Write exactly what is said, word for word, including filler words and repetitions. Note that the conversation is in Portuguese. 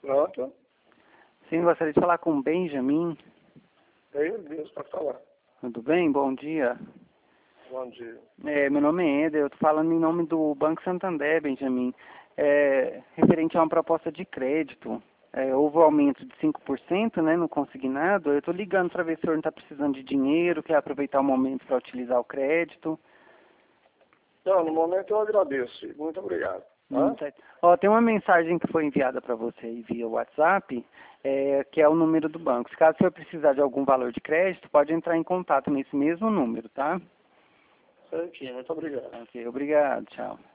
Pronto. Sim, gostaria de falar com o Benjamin. É ele mesmo para falar. Tudo bem? Bom dia. Bom dia. É, meu nome é Eder, eu estou falando em nome do Banco Santander, Benjamin. É, referente a uma proposta de crédito. É, houve um aumento de cinco por cento, né, no consignado. Eu estou ligando para ver se o senhor não está precisando de dinheiro, quer aproveitar o momento para utilizar o crédito. Então, no momento eu agradeço. Muito obrigado. Hum, Tá? tá. Ó, tem uma mensagem que foi enviada para você aí via WhatsApp, é, que é o número do banco. Se caso o senhor precisar de algum valor de crédito, pode entrar em contato nesse mesmo número, tá? Certinho. Muito obrigado. Ok, obrigado, tchau.